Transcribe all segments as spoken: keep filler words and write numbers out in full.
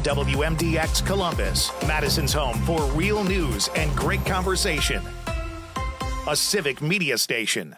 W M D X Columbus, Madison's home for real news and great conversation. A Civic Media station.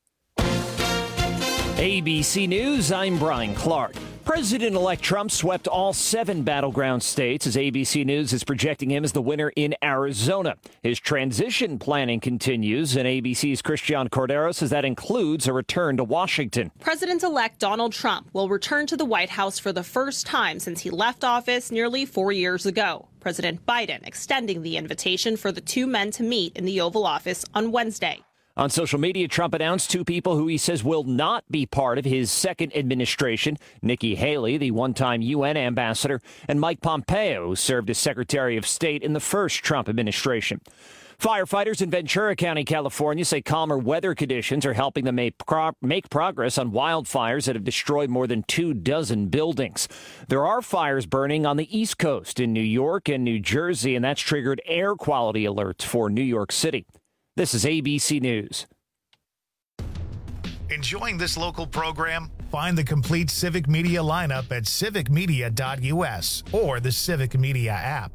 A B C News, I'm Brian Clark. President-elect Trump swept all seven battleground states as A B C News is projecting him as the winner in Arizona. His transition planning continues, and A B C's Christian Cordero says that includes a return to Washington. President-elect Donald Trump will return to the White House for the first time since he left office nearly four years ago. President Biden extending the invitation for the two men to meet in the Oval Office on Wednesday. On social media, Trump announced two people who he says will not be part of his second administration. Nikki Haley, the one-time U N ambassador, and Mike Pompeo, who served as Secretary of State in the first Trump administration. Firefighters in Ventura County, California, say calmer weather conditions are helping them make, pro- make progress on wildfires that have destroyed more than two dozen buildings. There are fires burning on the East Coast in New York and New Jersey, and that's triggered air quality alerts for New York City. This is A B C News. Enjoying this local program? Find the complete Civic Media lineup at civic media dot u s or the Civic Media app.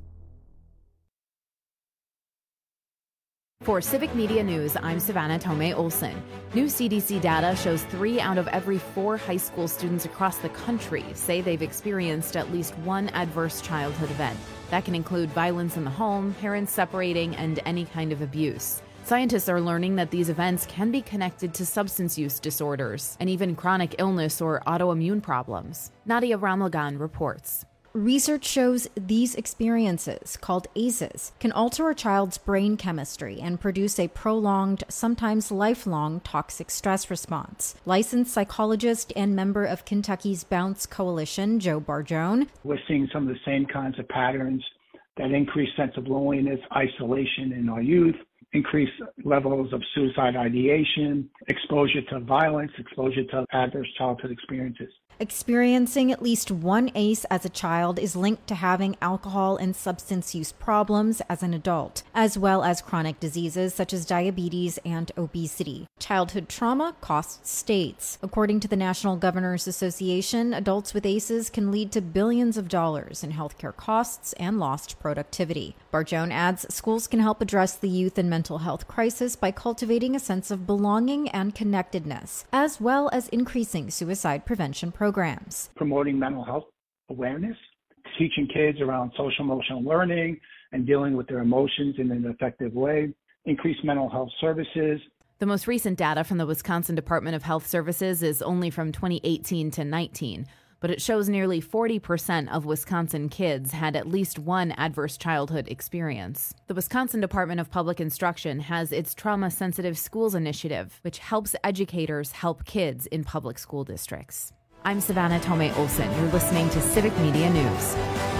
For Civic Media News, I'm Savannah Tomei Olson. New C D C data shows three out of every four high school students across the country say they've experienced at least one adverse childhood event. That can include violence in the home, parents separating, and any kind of abuse. Scientists are learning that these events can be connected to substance use disorders and even chronic illness or autoimmune problems. Nadia Ramlagan reports. Research shows these experiences, called A C Es, can alter a child's brain chemistry and produce a prolonged, sometimes lifelong, toxic stress response. Licensed psychologist and member of Kentucky's Bounce Coalition, Joe Barjone. We're seeing some of the same kinds of patterns, that increased sense of loneliness, isolation in our youth, increased levels of suicide ideation, exposure to violence, exposure to adverse childhood experiences. Experiencing at least one A C E as a child is linked to having alcohol and substance use problems as an adult, as well as chronic diseases such as diabetes and obesity. Childhood trauma costs states. According to the National Governors Association, adults with A C Es can lead to billions of dollars in healthcare costs and lost productivity. Barjone adds schools can help address the youth and mental health crisis by cultivating a sense of belonging and connectedness, as well as increasing suicide prevention programs. Programs. Promoting mental health awareness, teaching kids around social emotional learning and dealing with their emotions in an effective way, increase mental health services. The most recent data from the Wisconsin Department of Health Services is only from twenty eighteen to nineteen, but it shows nearly forty percent of Wisconsin kids had at least one adverse childhood experience. The Wisconsin Department of Public Instruction has its Trauma-Sensitive Schools Initiative, which helps educators help kids in public school districts. I'm Savannah Tomei Olson. You're listening to Civic Media News.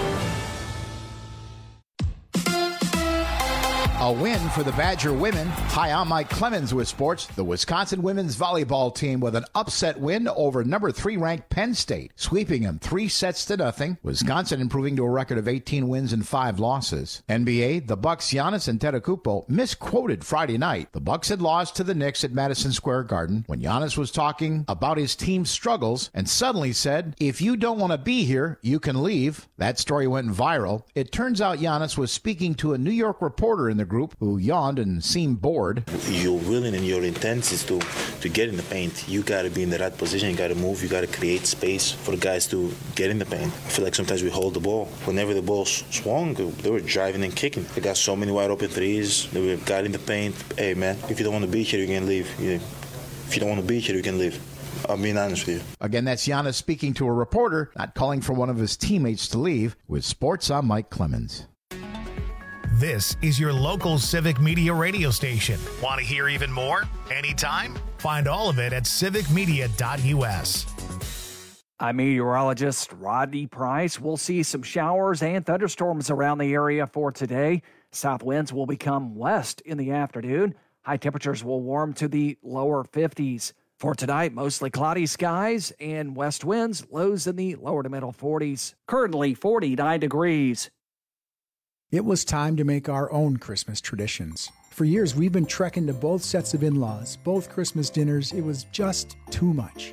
A win for the Badger women. Hi, I'm Mike Clemens with sports. The Wisconsin women's volleyball team with an upset win over number three ranked Penn State, sweeping them three sets to nothing. Wisconsin improving to a record of eighteen wins and five losses. N B A, the Bucks' Giannis Antetokounmpo misquoted Friday night. The Bucks had lost to the Knicks at Madison Square Garden when Giannis was talking about his team's struggles and suddenly said, "If you don't want to be here, you can leave." That story went viral. It turns out Giannis was speaking to a New York reporter in the group who yawned and seemed bored. Your willing and your intent is to, to get in the paint. You got to be in the right position. You got to move. You got to create space for the guys to get in the paint. I feel like sometimes we hold the ball. Whenever the ball swung, they were driving and kicking. They got so many wide open threes. They were got in the paint. Hey, man, if you don't want to be here, you can leave. If you don't want to be here, you can leave. I'm being honest with you. Again, that's Giannis speaking to a reporter, not calling for one of his teammates to leave. With sports, I'm Mike Clemens. This is your local Civic Media radio station. Want to hear even more? Anytime? Find all of it at civic media dot u s. I'm meteorologist Rodney Price. We'll see some showers and thunderstorms around the area for today. South winds will become west in the afternoon. High temperatures will warm to the lower fifties. For tonight, mostly cloudy skies and west winds, lows in the lower to middle forties. Currently forty-nine degrees. It was time to make our own Christmas traditions. For years, we've been trekking to both sets of in-laws, both Christmas dinners. It was just too much.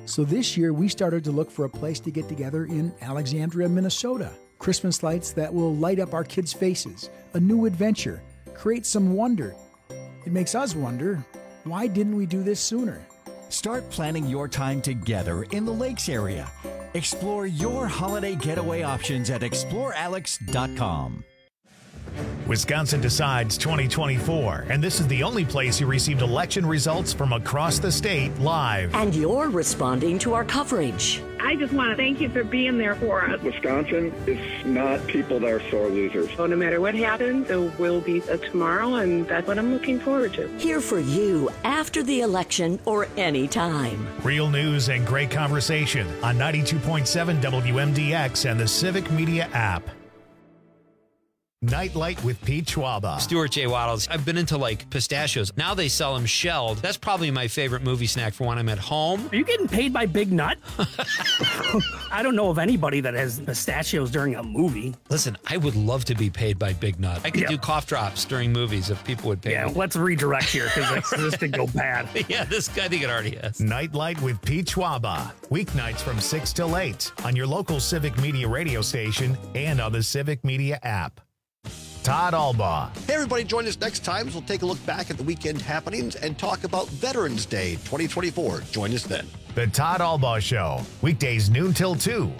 So this year, we started to look for a place to get together in Alexandria, Minnesota. Christmas lights that will light up our kids' faces, a new adventure, create some wonder. It makes us wonder, why didn't we do this sooner? Start planning your time together in the Lakes area. Explore your holiday getaway options at explore alex dot com. Wisconsin Decides twenty twenty-four, and this is the only place you received election results from across the state live. And you're responding to our coverage. I just want to thank you for being there for us. Wisconsin is not people that are sore losers. So no matter what happens, there will be a tomorrow, and that's what I'm looking forward to. Here for you after the election or any time. Real news and great conversation on ninety-two point seven W M D X and the Civic Media app. Nightlight with Pete Schwaba. Stuart J. Waddles. I've been into like pistachios. Now they sell them shelled. That's probably my favorite movie snack for when I'm at home. Are you getting paid by Big Nut? I don't know of anybody that has pistachios during a movie. Listen, I would love to be paid by Big Nut. I could yeah. do cough drops during movies if people would pay yeah, me. Yeah, let's redirect here because this could go bad. Yeah, this I think it already has. Nightlight with Pete Schwaba. Weeknights from six till eight on your local Civic Media radio station and on the Civic Media app. Todd Albaugh. Hey, everybody, join us next time as we'll take a look back at the weekend happenings and talk about Veterans Day twenty twenty-four. Join us then. The Todd Albaugh Show, weekdays noon till two.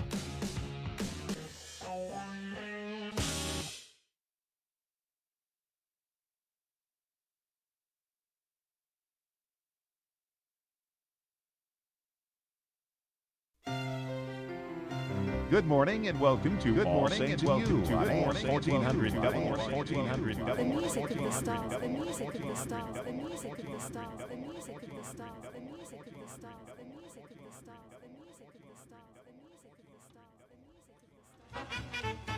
Good morning and welcome to Good Morning and welcome to Good Morning fourteen hundred W fourteen hundred The music of the stars, the music of the stars, the music of the stars, the music of the stars, the music of the stars, the music of the stars, the music of the stars, the music of the stars, the music of the stars.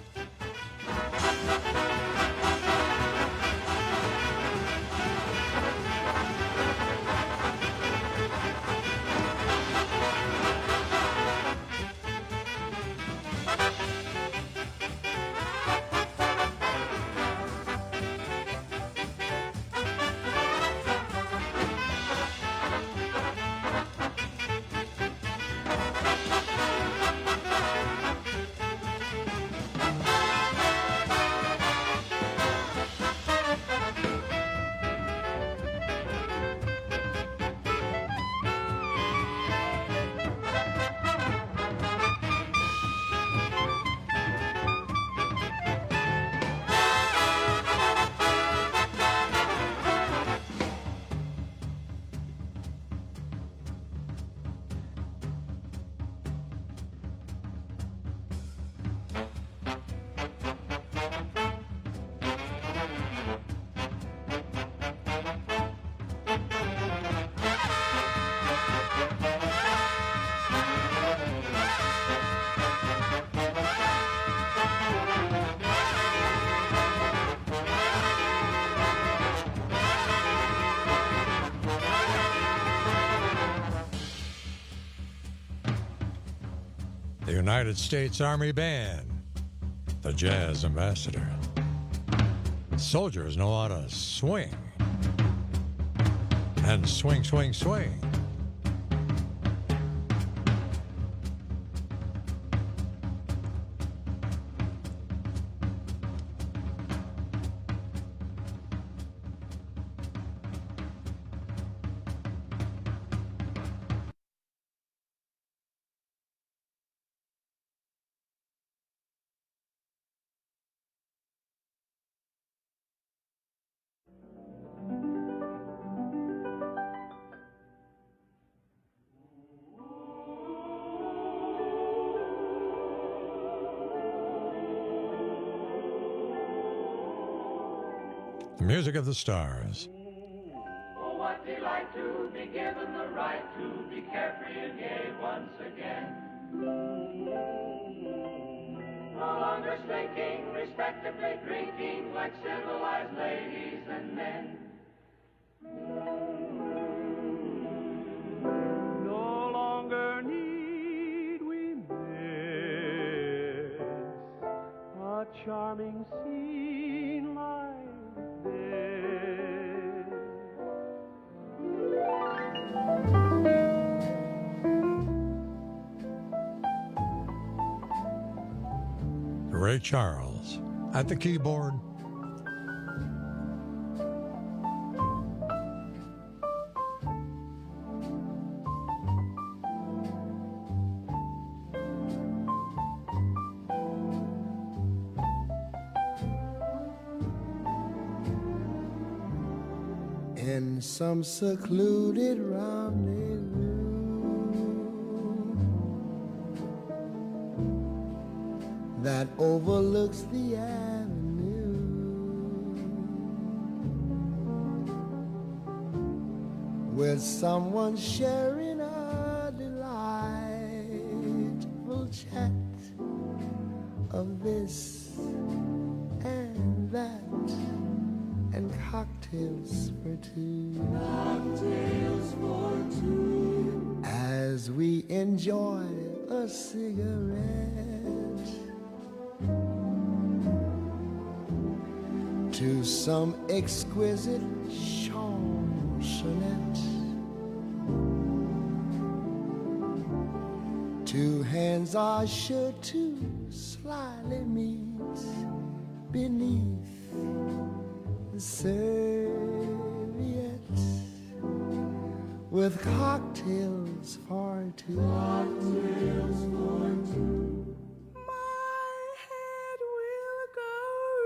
The United States Army Band, the Jazz Ambassador. Soldiers know how to swing. And swing, swing, swing. The music of the stars. Oh, what delight to be given the right to be carefree and gay once again. No longer slinking, respectably drinking like civilized ladies and men. No longer need we miss a charming scene like Ray Charles at the keyboard. In some secluded rendezvous, that overlooks the avenue, with someone sharing a delightful chat of this and that, and cocktails for two. Cocktails for two. As we enjoy a cigarette to some exquisite chansonette. Two hands are sure to slyly meet beneath the serviette, with cocktails for two. Cocktails for two. My head will go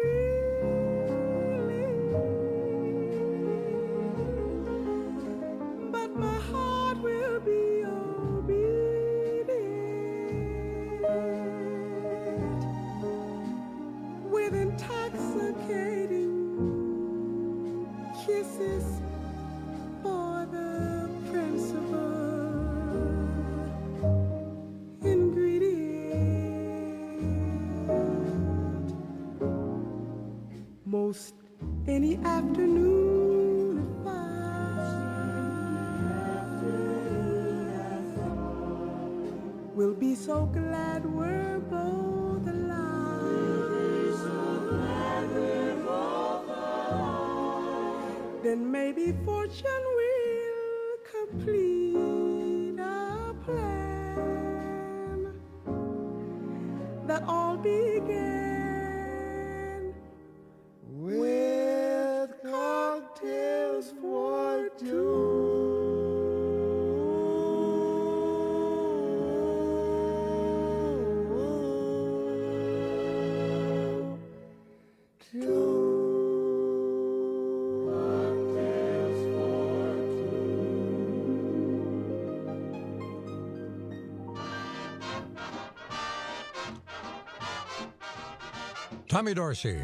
reeling, but my heart will be obedient, with intoxicating kisses for the principal ingredient. Most any afternoon at five, we'll be so glad we're both alive. So glad we're both alive. Then maybe fortune will complete a plan that all began with cocktails for two. Tommy Dorsey.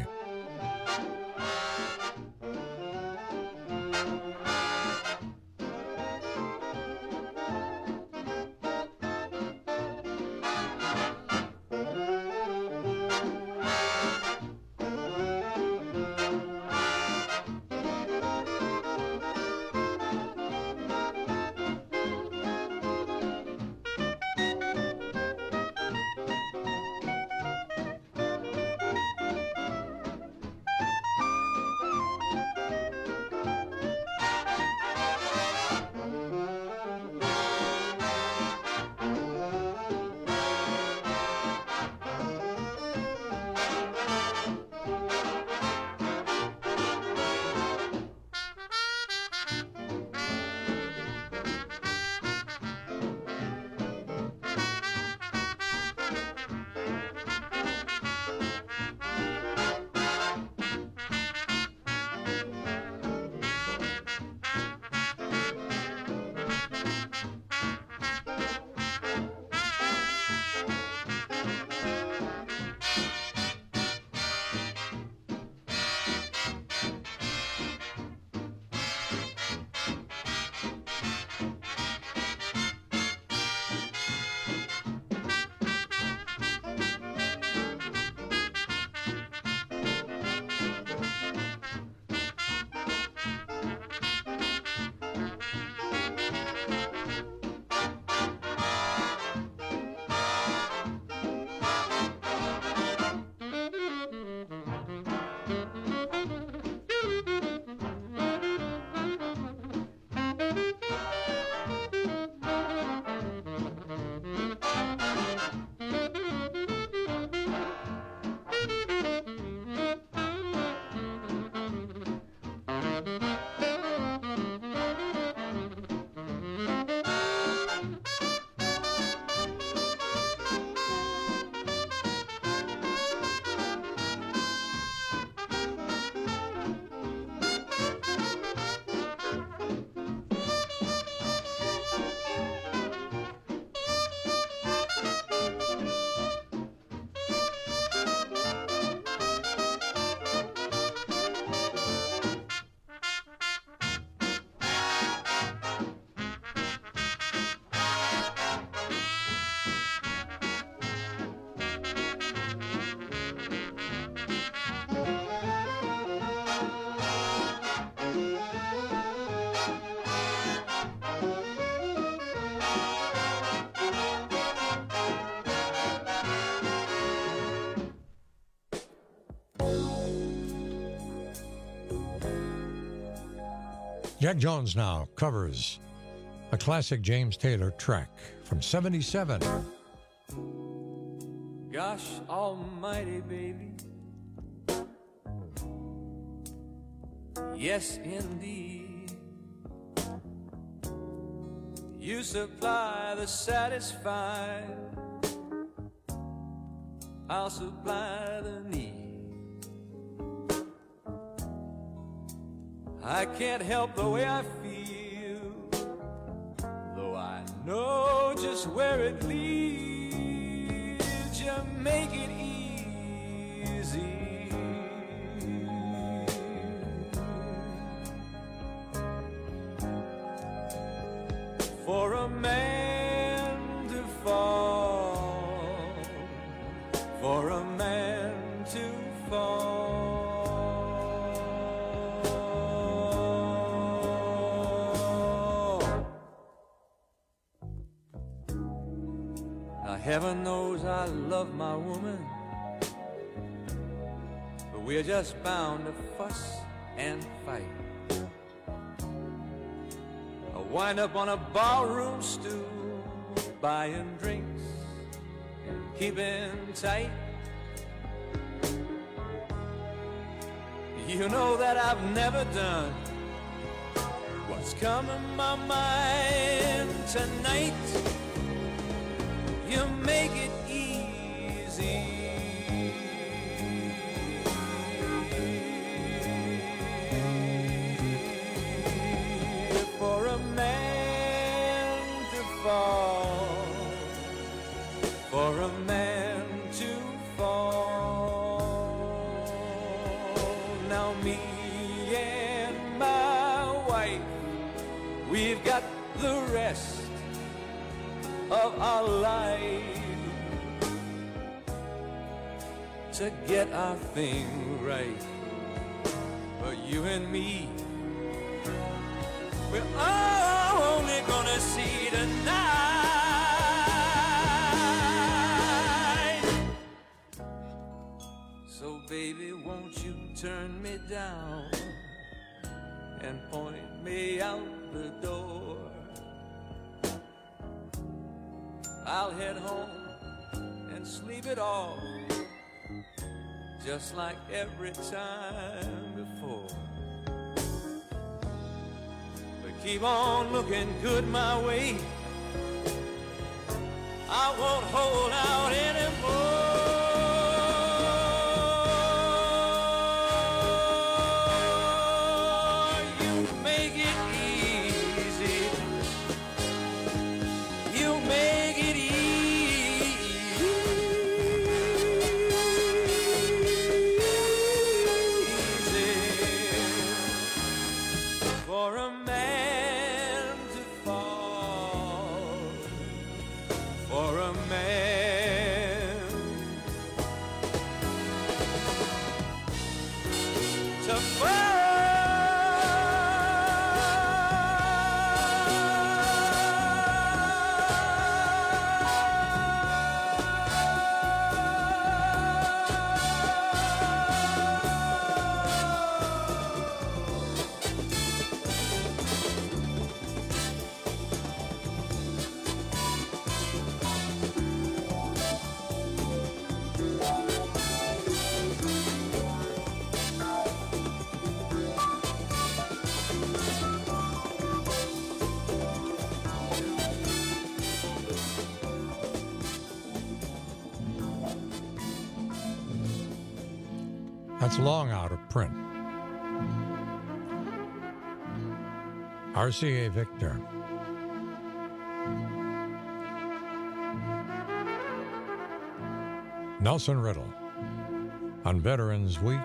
Jack Jones now covers a classic James Taylor track from seventy-seven. Gosh almighty, baby. Yes, indeed. You supply the satisfied, I'll supply the need. I can't help the way I feel, though I know just where it leads. You make it easy. For a man to fall, for a man to fall. Now heaven knows I love my woman, but we're just bound to fuss and fight. I wind up on a barroom stool, buying drinks and keeping tight. You know that I've never done what's come in my mind tonight. You make it easy. For a man to fall, for a man to fall. Now me and my wife, we've got the rest of our life to get our thing right. But you and me, we're only gonna see tonight. So baby, won't you turn me down and point me out the door? I'll head home and sleep it off, just like every time before. Keep on looking good my way, I won't hold out anymore. You make it easy. You make it easy. For a man, for a man to fall. That's long out of print. R C A Victor. Nelson Riddle on Veterans Week.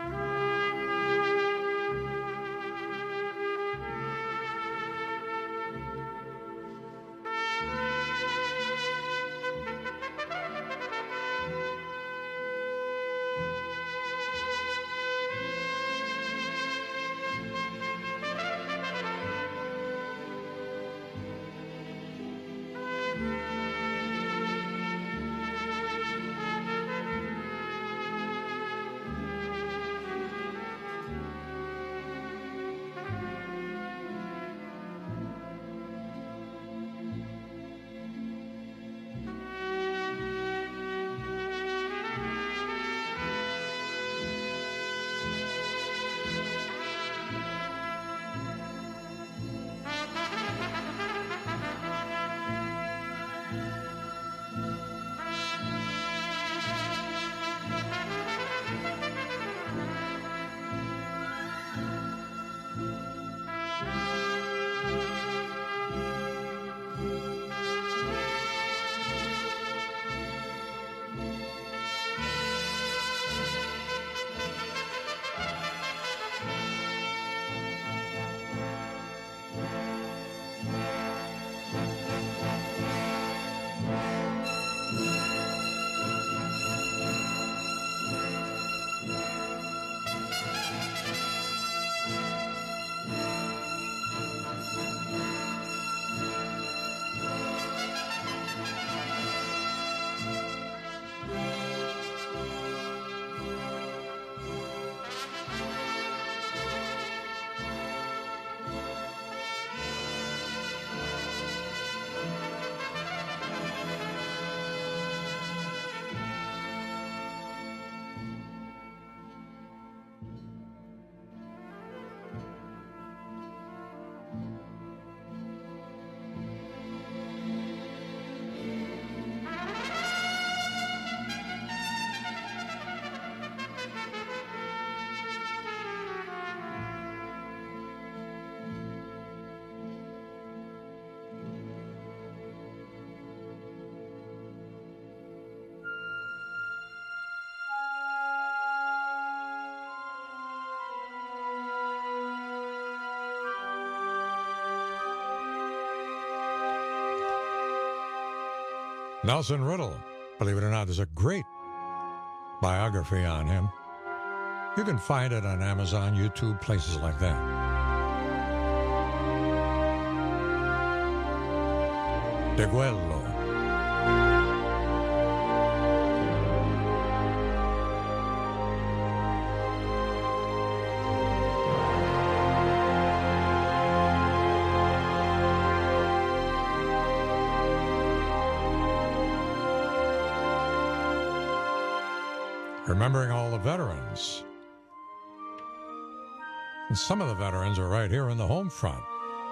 Nelson Riddle, believe it or not, there's a great biography on him. You can find it on Amazon, YouTube, places like that. De Guello. Remembering all the veterans. And some of the veterans are right here in the home front.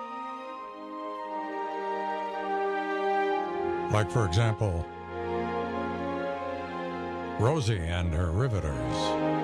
Like, for example, Rosie and her Riveters.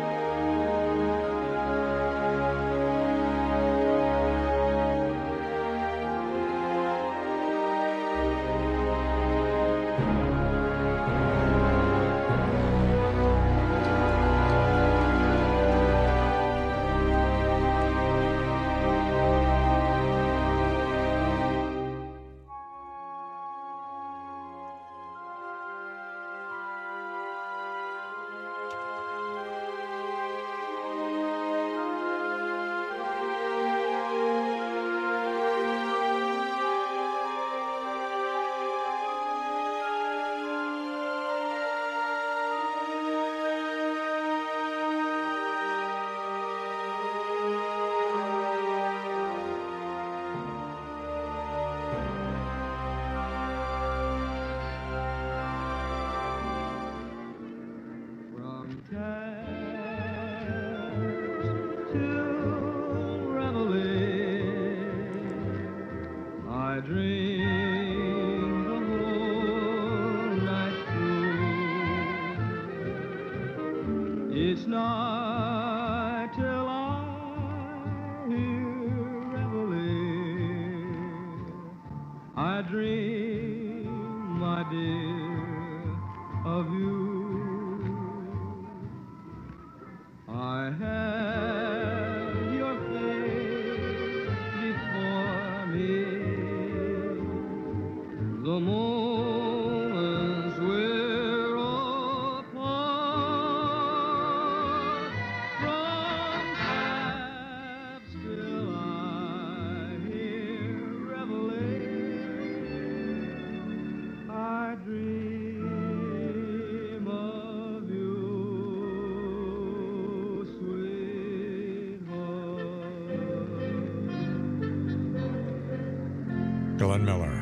Glenn Miller.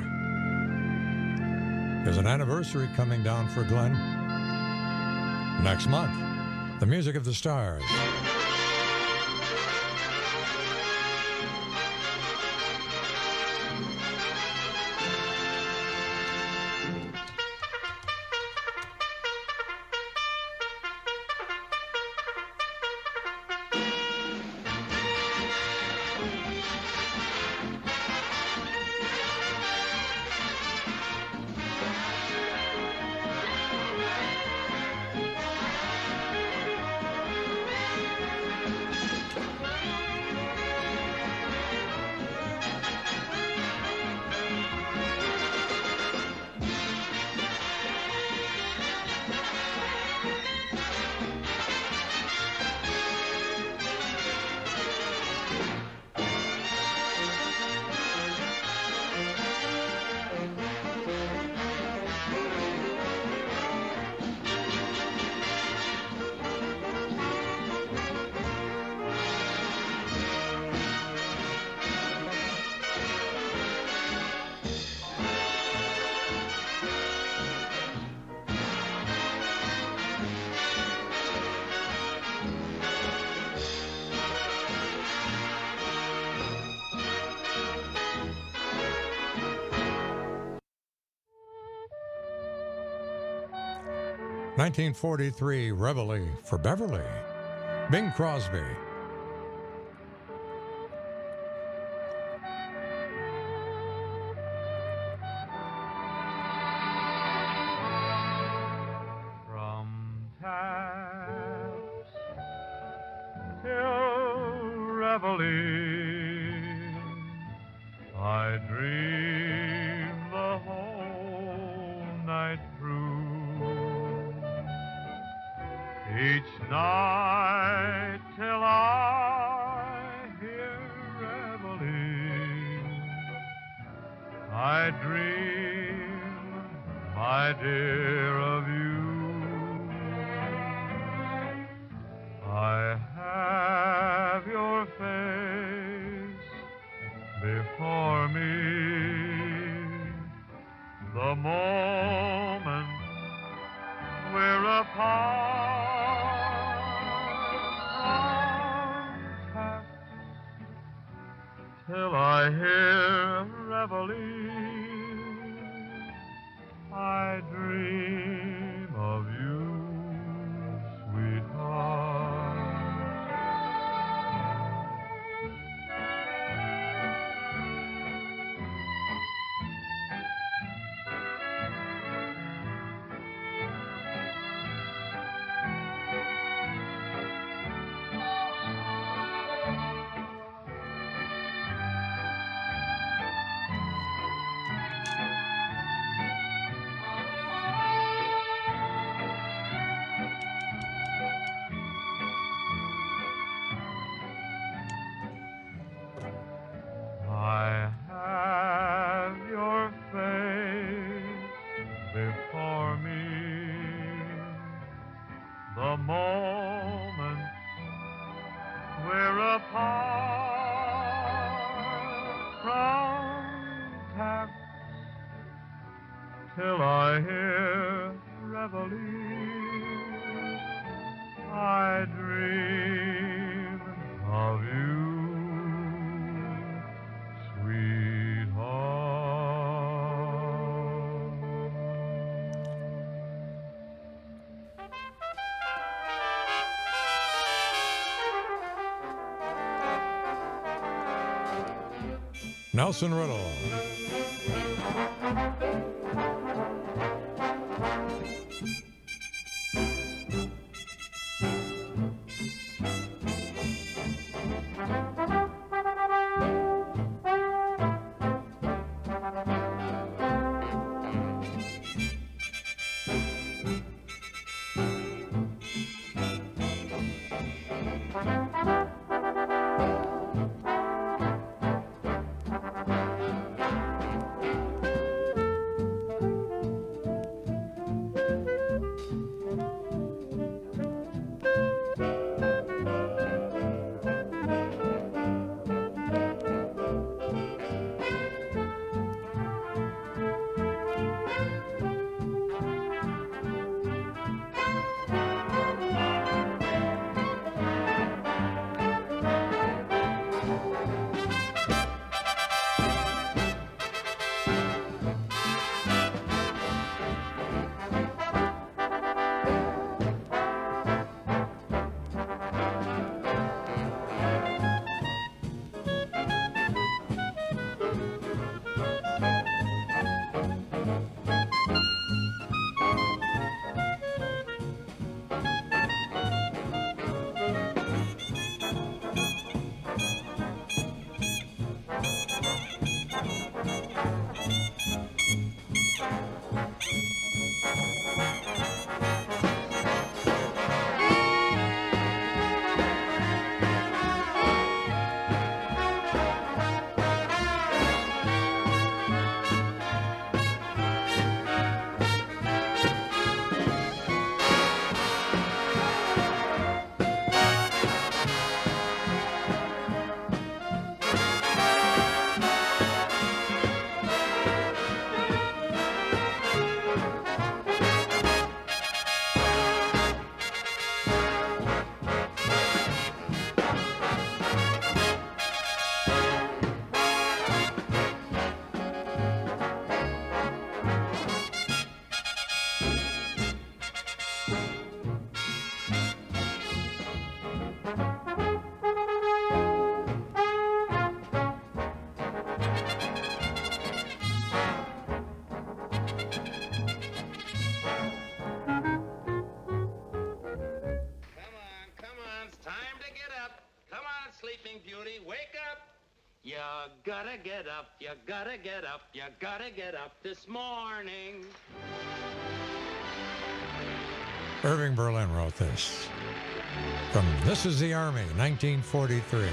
There's an anniversary coming down for Glenn next month. The Music of the Stars. nineteen forty-three Reveille for Beverly, Bing Crosby. From taps till Reveille, I dream the whole night through. night till I hear reveille. I dream, my dear, of you. I have your face before me. The moment we're apart, contact till I hear reveille. I dream of you, sweetheart. I have your face before me. The moment we're apart, contact till I hear reveille. I dream of you, Nelson Riddle. You gotta get up, you gotta get up, you gotta get up this morning. Irving Berlin wrote this. From This Is the Army, nineteen forty-three.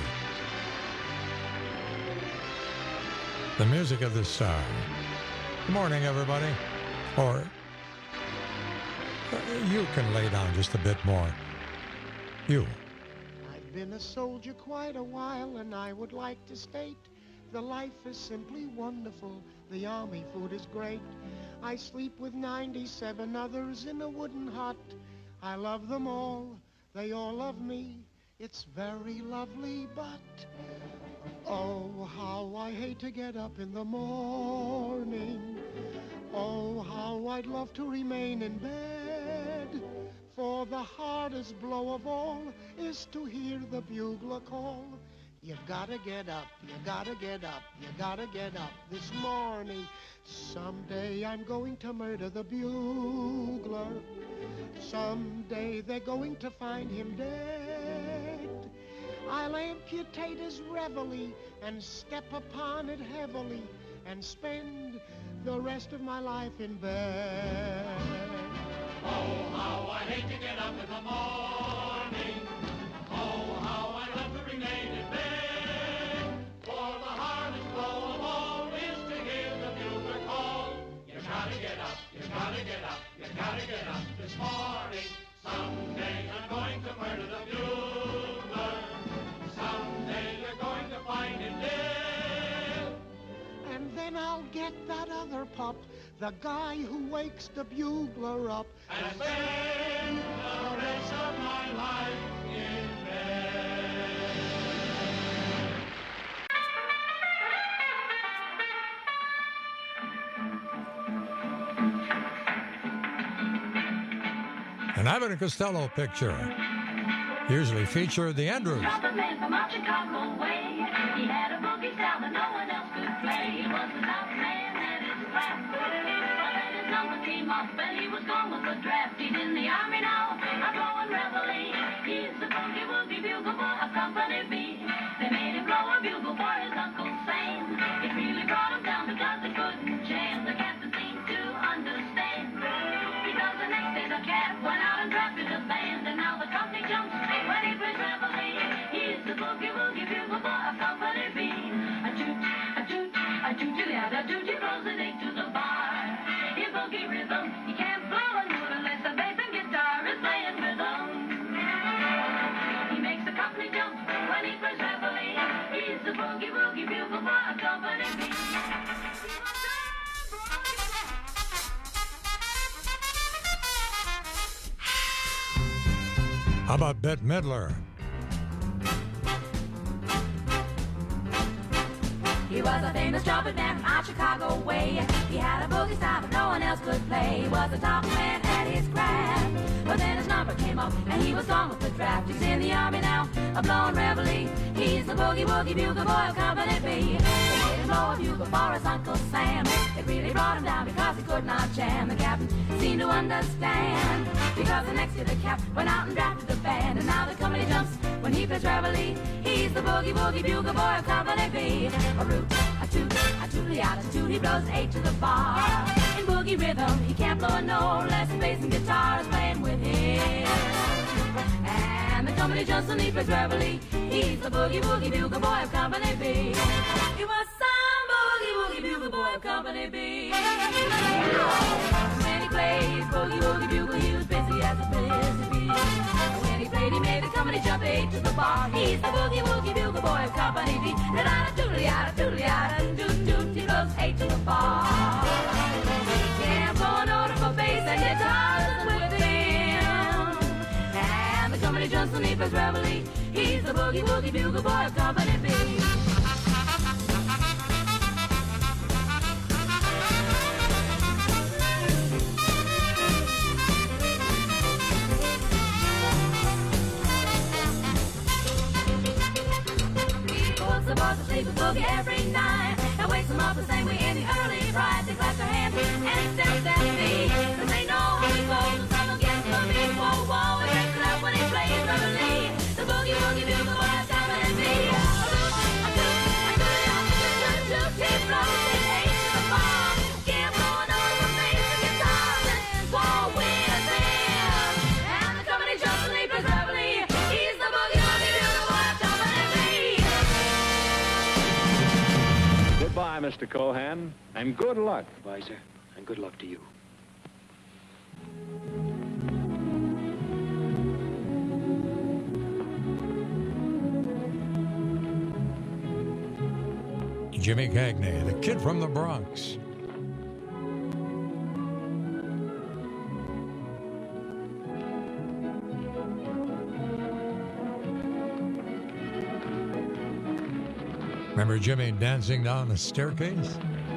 The music of the star. Good morning, everybody. Or uh, you can lay down just a bit more. You. I've been a soldier quite a while, and I would like to state the life is simply wonderful. The army food is great. I sleep with ninety-seven others in a wooden hut. I love them all. They all love me. It's very lovely, but oh, how I hate to get up in the morning. Oh, how I'd love to remain in bed. For the hardest blow of all is to hear the bugler call. You gotta get up, you gotta get up, you gotta get up this morning. Someday I'm going to murder the bugler. Someday they're going to find him dead. I'll amputate his reveille and step upon it heavily and spend the rest of my life in bed. Oh, how I hate to get up in the morning. Oh, how I love to remain in bed. For the hardest blow of all is to hear the bugler call. You gotta get up, you gotta get up, you gotta get up this morning. Someday I'm going to murder the bugler. Someday you're going to find him dead. And then I'll get that other pup, the guy who wakes the bugler up, and spend the rest of my life in bed. An Abbott and Costello picture. Usually feature the Andrews. The man from out Chicago way. He had a boogie style that no one else could play. He was the top man at his craft. But then his number came up and he was gone with the draft. He's in the army now, I'm blowing reveille. He's the boogie woogie bugle boy of Company B. They made him blow a bugle for his Uncle Sam. It really brought him down because they couldn't jam. The captain seemed to understand. Because the next day the cat went out and drafted a band. And now the company jumps when he plays reveille. He's the boogie woogie bugle boy of Company B. A toot, a toot, a toot, a toot, he blows an eight to the bar. In boogie rhythm, he can't blow a note unless the bass and guitar is playing rhythm. He makes the company jump when he plays reveille. He's the boogie woogie bugle boy of Company B. How about Bette Midler? He was a famous trumpet man from out Chicago way. He had a boogie style that no one else could play. He was a top man at his craft. But then his number came up and he was gone with the draft. He's in the army now, a blowing reveille. He's the boogie woogie bugle boy of Company B. They made him blow a bugle for his Uncle Sam. It really brought him down because he could not jam. The captain seemed to understand. Because the next year the cap went out and drafted the band. And now the company jumps when he plays reveille. He's the boogie woogie bugle boy of Company B. A root, a toot, a tootly out, a toot, he blows eight to the bar. In boogie rhythm, he can't blow a note unless the bass and guitar is playing with him. And the company jumps when he plays reveille. He's the boogie woogie bugle boy of Company B. He was some boogie woogie bugle boy of Company B. When he plays boogie woogie bugle, he was busy as a busy bee. When he played, he made the company jump eight to the bar. He's the boogie woogie bugle boy of Company B. Da da doodly da doodly da doot doot. He blows eight to the bar. He can't blow a note of a bass and guitars with him. And the company jumps when he plays reveille. He's the boogie woogie bugle boy of Company B. The boys will sleep with boogie every night and wakes them up the same way in the early fright. They clap their hands and step their feet, cause they know how he goes and some will get the beat. Whoa, whoa, he breaks it up when he plays reveille. The boogie woogie bugle boy of Company B. A root, a toot, a toot, a toot, toot, he blows it eight to the bar. Can't blow a note of a bass and guitar, and war with him. Mister Cohan, and good luck. Goodbye, sir, and good luck to you. Jimmy Cagney, the kid from the Bronx. Remember Jimmy dancing down the staircase?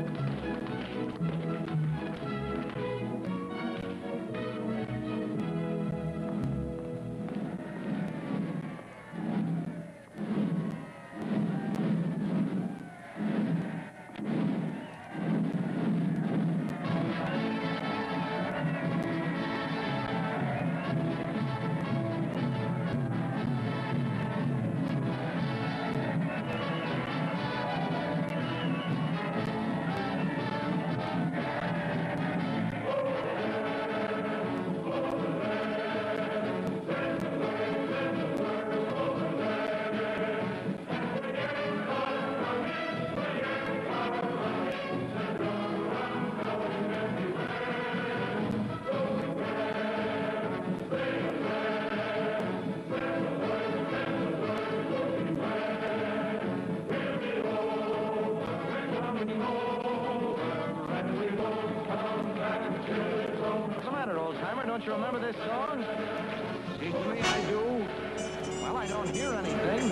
What's the matter, old-timer? Don't you remember this song? Seems to me I do. Well, I don't hear anything.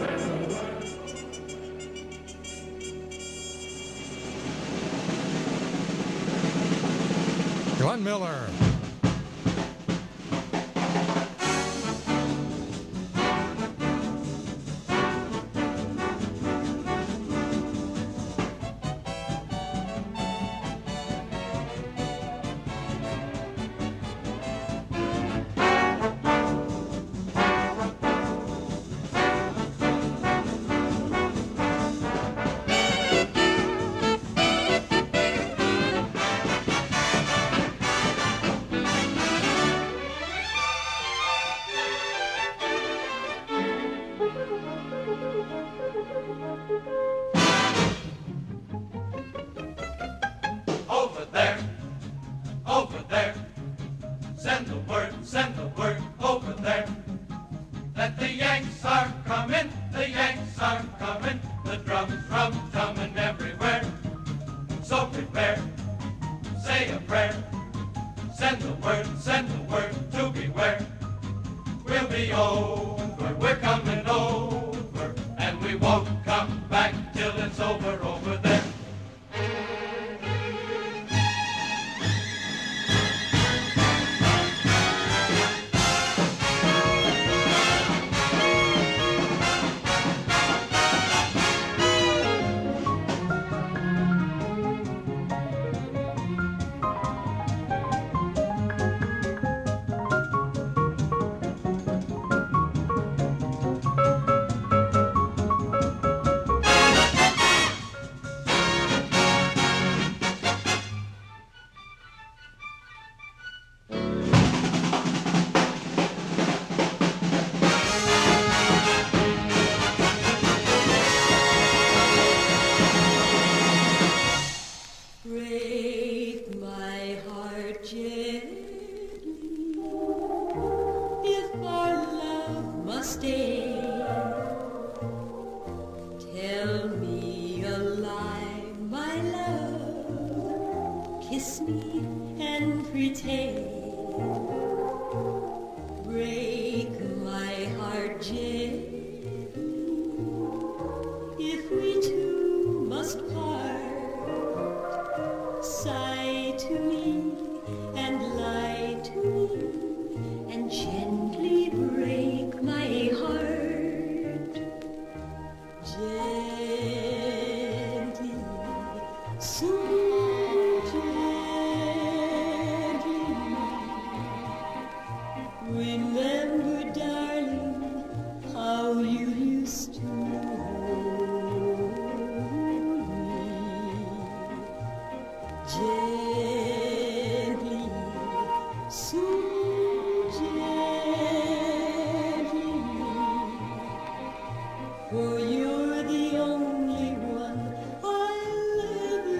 Glenn Miller. Over there, over there. Send the word, send the word over there. That the Yanks are coming, the Yanks are coming. The drums, drums, drumming everywhere. So prepare, say a prayer. Send the word, send the word to beware. We'll be over, we're coming over. And we won't come back till it's over, over there. Break my heart gently if our love must stay. Tell me a lie, my love. Kiss me and pretend. Break my heart gently if we two must part. Sigh to me and lie to me and gently break my heart. Gently, so gently. Remember, darling, how you used to hold me. Gently, so gently, for you're the only one I'll ever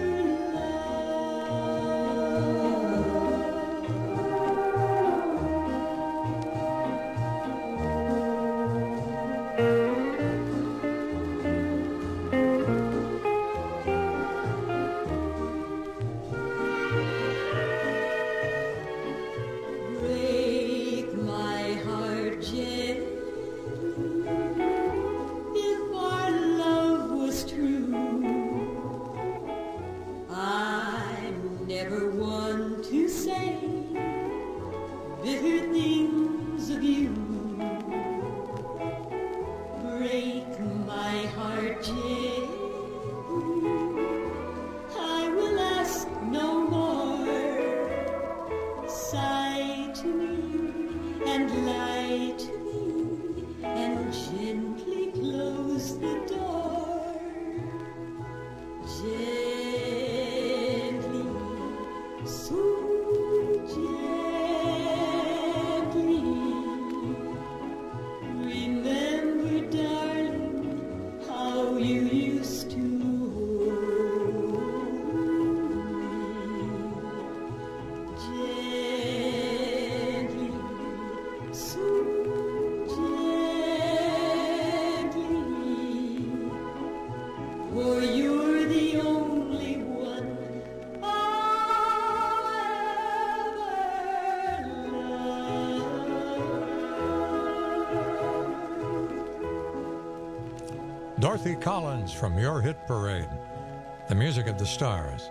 for you're the only one I'll ever love. Dorothy Collins from Your Hit Parade. The music of the stars.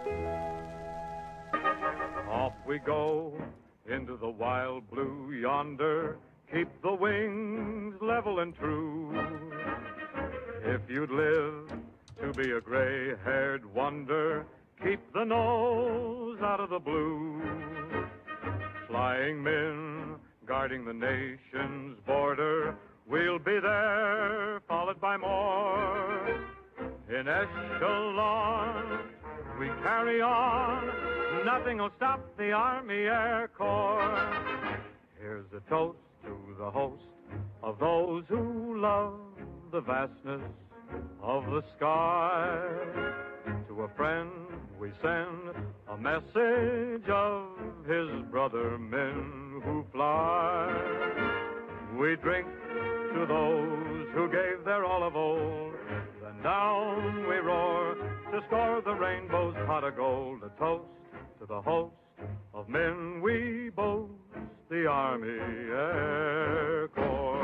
Off we go into the wild blue yonder. Keep the wings level and true. If you'd live to be a gray-haired wonder, keep the nose out of the blue. Flying men guarding the nation's border, we'll be there, followed by more. In echelon, we carry on. Nothing'll stop the Army Air Corps. Here's a toast to the host of those who love the vastness of the sky. To a friend we send a message of his brother men who fly. We drink to those who gave their all of old. Then down we roar to score the rainbow's pot of gold. A toast to the host of men we boast, the Army Air Corps.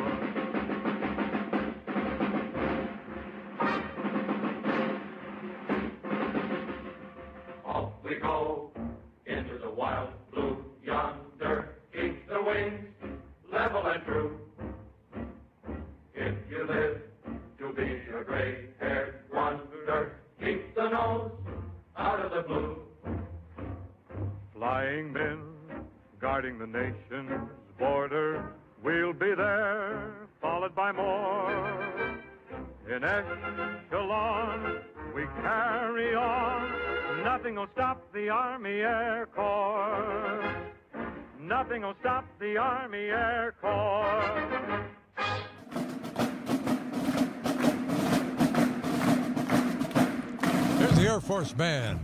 Off we go into the wild blue yonder. Keep the wings level and true. If you live to be a gray-haired wonder, keep the nose out of the blue. Flying men guarding the nation's border, we'll be there, followed by more. In echelon, we carry on. Nothing'll stop the Army Air Corps. Nothing'll stop the Army Air Corps. Here's the Air Force Band.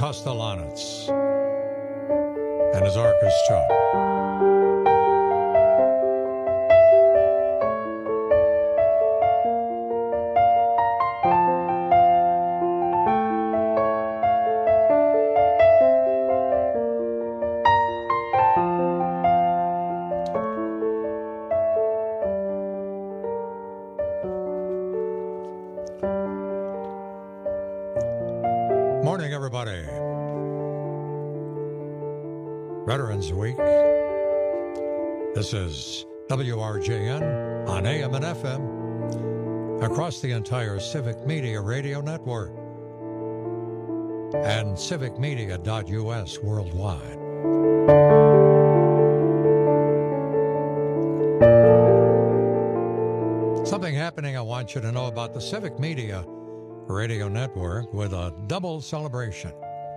Kostelanetz and his orchestra. Morning, everybody. Veterans Week. This is W R J N on A M and F M across the entire Civic Media Radio Network and civic media dot U S worldwide. Something happening I want you to know about the Civic Media Radio Network with a double celebration.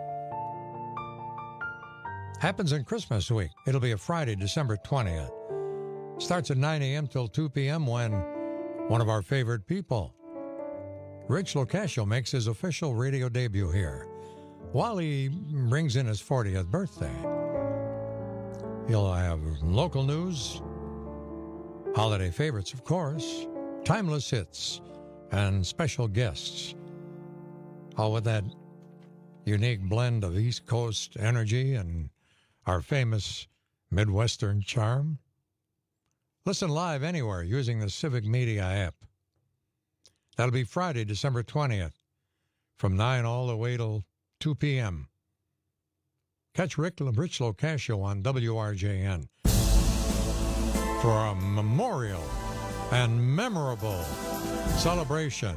Happens in Christmas week. It'll be a Friday, December twentieth. Starts at nine a.m. till two p.m. when one of our favorite people, Rich Locascio, makes his official radio debut here while he brings in his fortieth birthday. He'll have local news, holiday favorites, of course, timeless hits, and special guests. All with that unique blend of East Coast energy and our famous Midwestern charm. Listen live anywhere using the Civic Media app. That'll be Friday, December twentieth, from nine all the way till two p.m. Catch Rick Rich Locascio on W R J N for a memorial and memorable celebration.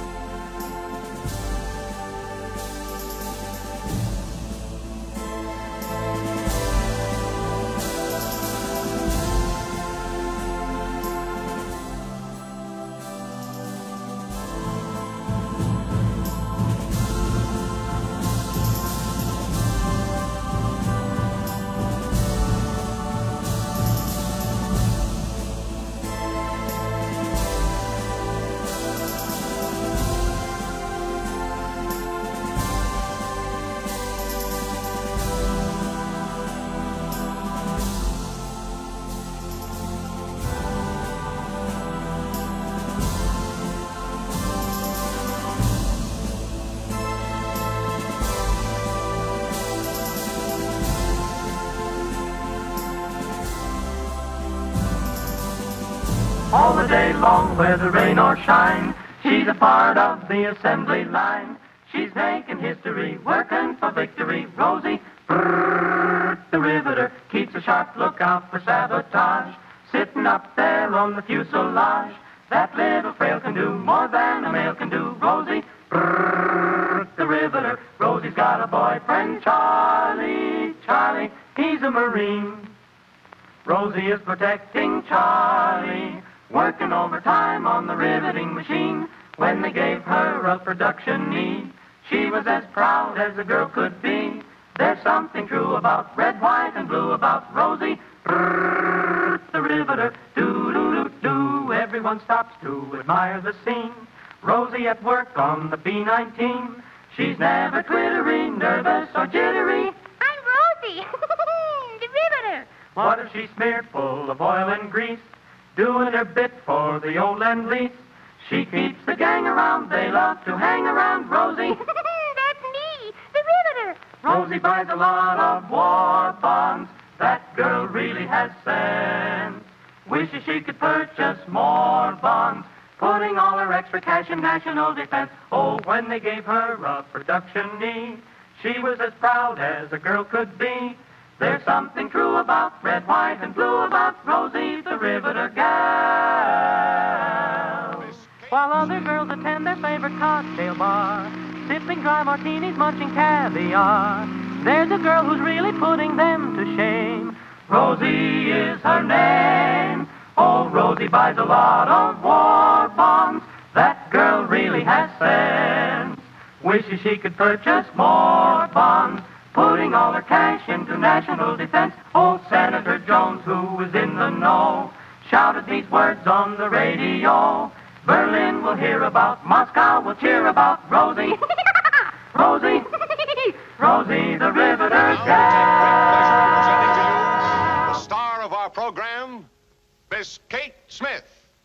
All the day long, whether rain or shine, she's a part of the assembly line. She's making history, working for victory. Rosie, brrr, the riveter, keeps a sharp lookout for sabotage. Sitting up there on the fuselage, that little frail can do more than a male can do. Rosie, brrr, the riveter. Rosie's got a boyfriend, Charlie, Charlie, he's a Marine. Rosie is protecting Charlie, working overtime on the riveting machine. When they gave her a production need, she was as proud as a girl could be. There's something true about red, white, and blue about Rosie, brrr, the riveter. Do-do-do-do, everyone stops to admire the scene. Rosie at work on the B nineteen. She's never twittery, nervous, or jittery. I'm Rosie, the riveter. What if she's smeared full of oil and grease, doing her bit for the old Lend-Lease? She keeps the gang around, they love to hang around Rosie. That's me, the riveter. Rosie buys a lot of war bonds. That girl really has sense. Wishes she could purchase more bonds, putting all her extra cash in national defense. Oh, when they gave her a production need, she was as proud as a girl could be. There's something true about red, white, and blue about Rosie, the riveter gal. While other girls attend their favorite cocktail bar, sipping dry martinis, munching caviar, there's a girl who's really putting them to shame. Rosie is her name. Oh, Rosie buys a lot of war bonds. That girl really has sense. Wishes she could purchase more bonds, putting all her cash into national defense. Old Senator Jones, who was in the know, shouted these words on the radio. Berlin will hear about, Moscow will cheer about Rosie. Rosie, Rosie the Riveter The star of our program, Miss Kate Smith.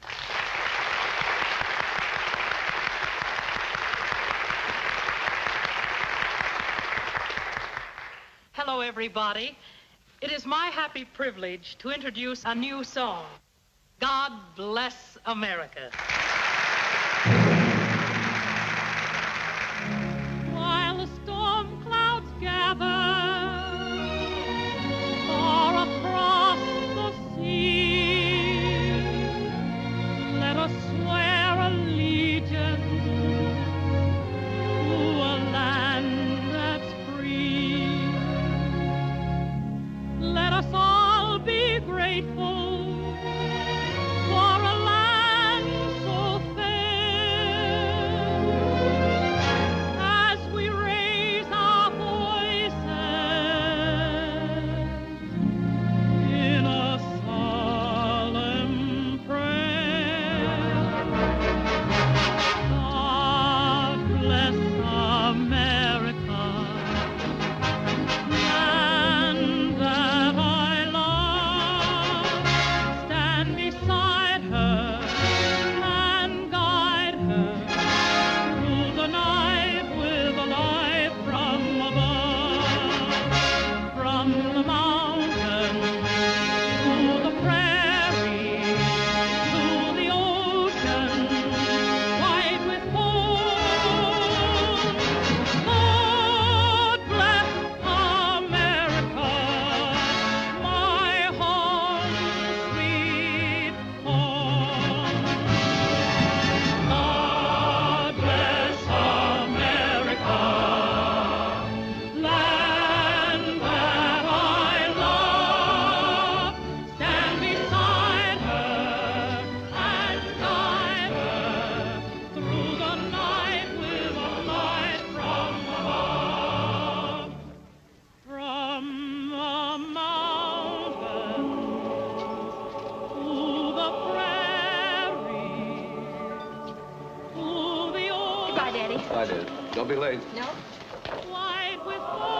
Hello, everybody. It is my happy privilege to introduce a new song, God Bless America. While the storm clouds gather far across the sea, let us swear allegiance to a land that's free. Let us all be grateful for a land so fair, as we raise our voices in a solemn prayer. God bless America, land that I love. Stand beside her and guide her through the night with a light from above. From the mountain to the prairie to the ocean white with foam. God bless America, my home, sweet home. God bless America, land that I love. Stand beside her and guide her through the night with a light from above. From the mountain to the prairie to the ocean. Goodbye, Daddy. Bye, Dad. Don't be late. No? White with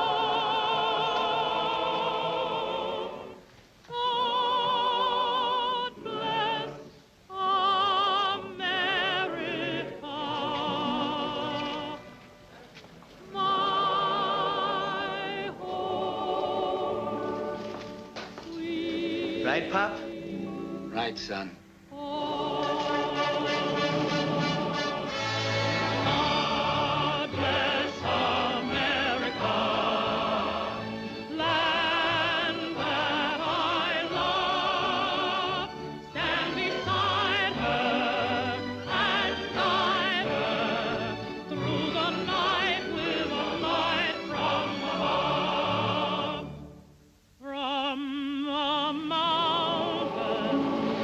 foam. God bless America, my home, sweet Right, Pop? Right, son. God bless America, land that I love. Stand beside her and guide her through the night with a light from above. From the mountain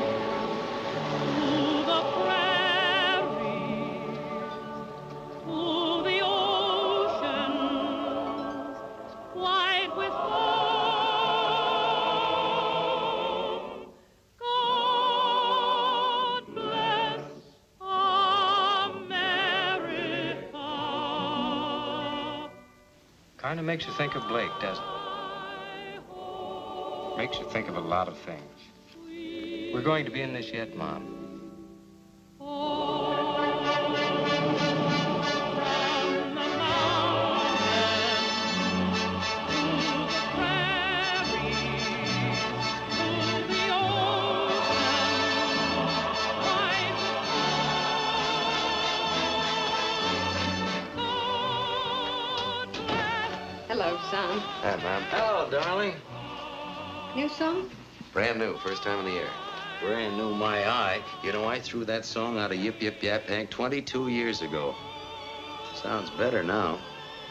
to the prairie to the ocean white with foam. God bless America. Kind of makes you think of Blake, doesn't it? Makes you think of a lot of things. We're going to be in this yet, Mom. Hello, son. Hi, Mom. Hello, darling. New song? Brand new, first time of the year. Brand new, my eye. You know, I threw that song out of Yip Yip Yap Hank twenty-two years ago. Sounds better now.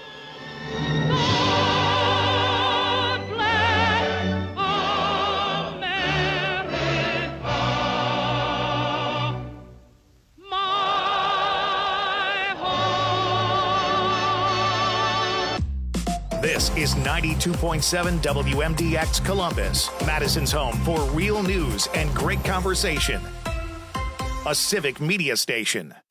This is ninety-two point seven W M D X Columbus, Madison's home for real news and great conversation. A Civic Media Station.